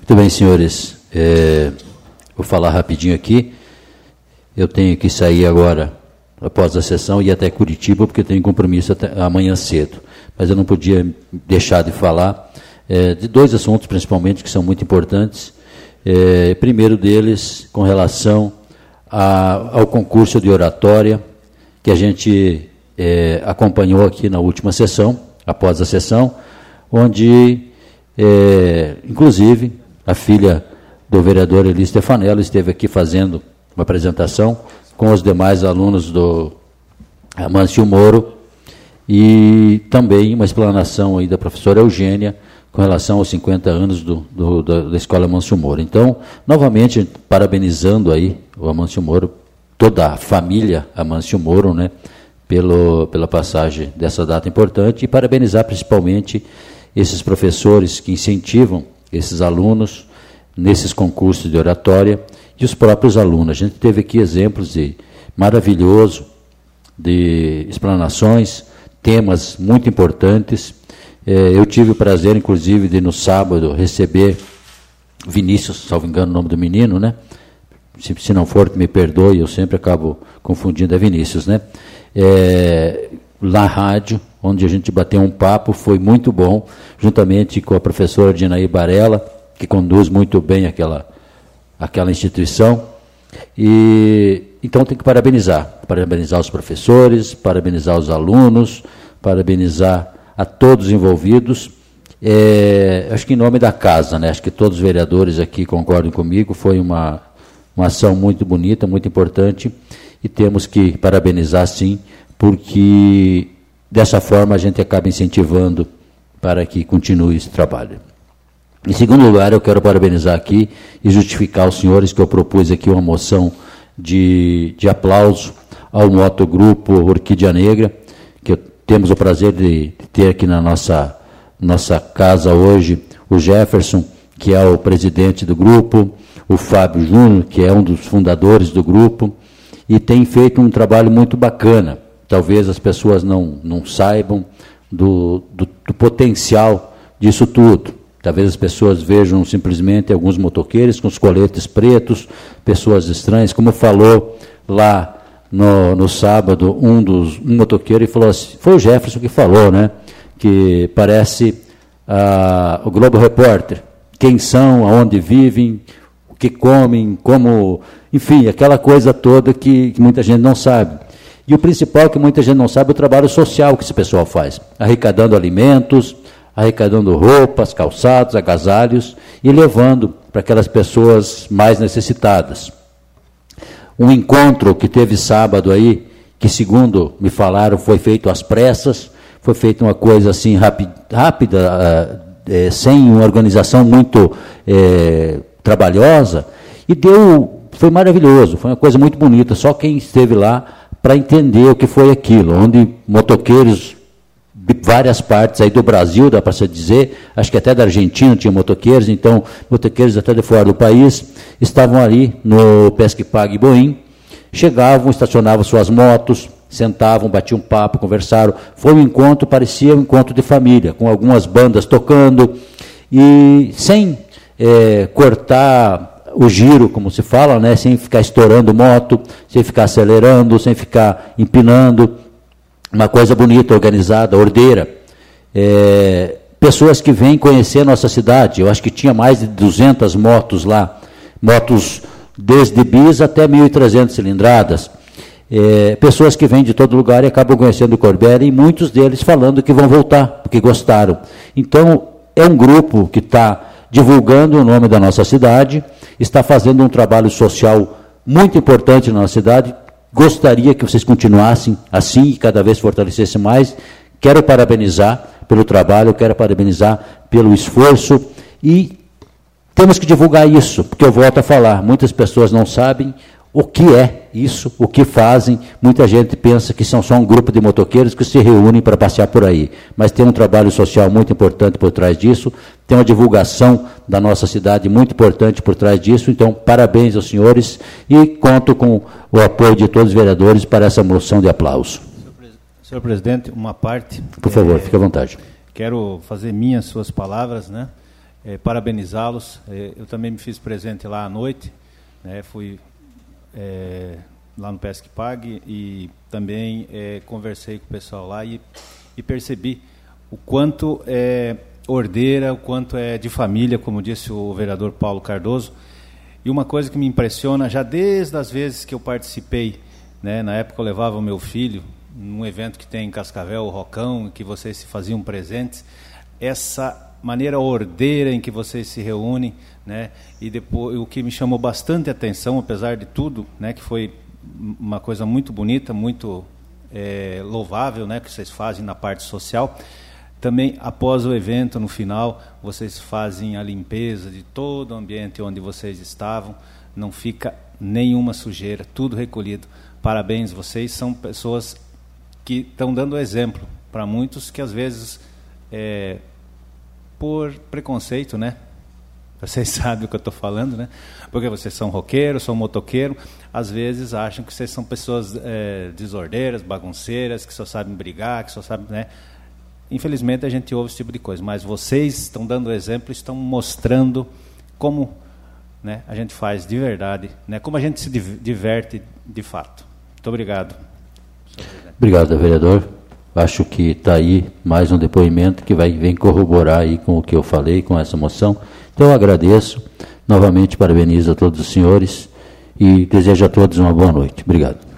Muito bem, senhores. Vou falar rapidinho aqui. Eu tenho que sair agora, após a sessão, e ir até Curitiba, porque tenho compromisso até amanhã cedo. Mas eu não podia deixar de falar de dois assuntos, principalmente, que são muito importantes. Primeiro deles, com relação ao concurso de oratória, que a gente acompanhou aqui na última sessão, após a sessão, onde, inclusive, a filha do vereador Eli Stefanello esteve aqui fazendo uma apresentação com os demais alunos do Amâncio Moro e também uma explanação aí da professora Eugênia com relação aos 50 anos da Escola Amâncio Moro. Então, novamente, parabenizando aí o Amâncio Moro, toda a família Amâncio Moro, né, pela passagem dessa data importante, e parabenizar principalmente esses professores que incentivam esses alunos nesses concursos de oratória e os próprios alunos. A gente teve aqui exemplos maravilhosos de explanações, temas muito importantes. Eu tive o prazer, inclusive, de no sábado receber Vinícius, salvo engano o nome do menino, né? Se não for, me perdoe, eu sempre acabo confundindo a Vinícius, né? Na rádio, onde a gente bateu um papo, foi muito bom, juntamente com a professora Dinaí Barella, que conduz muito bem aquela instituição. E então tem que parabenizar os professores, parabenizar os alunos, parabenizar a todos os envolvidos. Acho que em nome da casa, né? Acho que todos os vereadores aqui concordam comigo, foi uma ação muito bonita, muito importante, e temos que parabenizar sim, porque dessa forma a gente acaba incentivando para que continue esse trabalho. Em segundo lugar, eu quero parabenizar aqui e justificar aos senhores que eu propus aqui uma moção de aplauso ao motogrupo Orquídea Negra, que temos o prazer de ter aqui na nossa casa hoje o Jefferson, que é o presidente do grupo, o Fábio Júnior, que é um dos fundadores do grupo, e tem feito um trabalho muito bacana. Talvez as pessoas não saibam do potencial disso tudo. Talvez as pessoas vejam simplesmente alguns motoqueiros com os coletes pretos, pessoas estranhas, como falou lá no sábado um motoqueiro, e falou assim, foi o Jefferson que falou, né, que parece o Globo Repórter, quem são, aonde vivem, o que comem, como, enfim, aquela coisa toda que muita gente não sabe. E o principal que muita gente não sabe é o trabalho social que esse pessoal faz, arrecadando alimentos, arrecadando roupas, calçados, agasalhos e levando para aquelas pessoas mais necessitadas. Um encontro que teve sábado aí, que segundo me falaram foi feito às pressas, foi feita uma coisa assim rápida, sem uma organização muito trabalhosa, e foi maravilhoso, foi uma coisa muito bonita, só quem esteve lá para entender o que foi aquilo, onde motoqueiros de várias partes aí do Brasil, dá para se dizer, acho que até da Argentina tinha motoqueiros, então motoqueiros até de fora do país, estavam ali no Pesque Pague Boim, chegavam, estacionavam suas motos, sentavam, batiam um papo, conversaram. Foi um encontro, parecia um encontro de família, com algumas bandas tocando, e sem cortar o giro, como se fala, né, sem ficar estourando moto, sem ficar acelerando, sem ficar empinando. Uma coisa bonita, organizada, ordeira. Pessoas que vêm conhecer a nossa cidade. Eu acho que tinha mais de 200 motos lá, motos desde bis até 1.300 cilindradas. Pessoas que vêm de todo lugar e acabam conhecendo o Corbera, e muitos deles falando que vão voltar, porque gostaram. Então, é um grupo que está divulgando o nome da nossa cidade, está fazendo um trabalho social muito importante na nossa cidade. Gostaria que vocês continuassem assim e cada vez fortalecessem mais. Quero parabenizar pelo trabalho, quero parabenizar pelo esforço, e temos que divulgar isso, porque eu volto a falar, muitas pessoas não sabem o que é isso, o que fazem. Muita gente pensa que são só um grupo de motoqueiros que se reúnem para passear por aí, mas tem um trabalho social muito importante por trás disso, tem uma divulgação da nossa cidade muito importante por trás disso. Então, parabéns aos senhores, e conto com o apoio de todos os vereadores para essa moção de aplauso. Senhor presidente, uma parte... Por favor, fique à vontade. Quero fazer minhas suas palavras, né? parabenizá-los. Eu também me fiz presente lá à noite, né, fui lá no Pesque Pague e também conversei com o pessoal lá e percebi o quanto é ordeira, o quanto é de família, como disse o vereador Paulo Cardoso. E uma coisa que me impressiona, já desde as vezes que eu participei, né, na época eu levava o meu filho, num evento que tem em Cascavel, o Rocão, em que vocês se faziam presentes, essa maneira ordeira em que vocês se reúnem, né, e depois, o que me chamou bastante atenção, apesar de tudo, né, que foi uma coisa muito bonita, muito louvável, né, que vocês fazem na parte social. Também, após o evento, no final, vocês fazem a limpeza de todo o ambiente onde vocês estavam, não fica nenhuma sujeira, tudo recolhido. Parabéns, vocês são pessoas que estão dando exemplo para muitos que, às vezes, por preconceito, né? Vocês sabem o que eu estou falando, né? Porque vocês são roqueiros, são motoqueiros, às vezes acham que vocês são pessoas desordeiras, bagunceiras, que só sabem brigar, que só sabem, né? Infelizmente a gente ouve esse tipo de coisa, mas vocês estão dando exemplo, estão mostrando como, né, a gente faz de verdade, né, como a gente se diverte de fato. Muito obrigado. Obrigado, vereador. Acho que está aí mais um depoimento que vem corroborar aí com o que eu falei, com essa moção. Então eu agradeço, novamente parabenizo a todos os senhores e desejo a todos uma boa noite. Obrigado.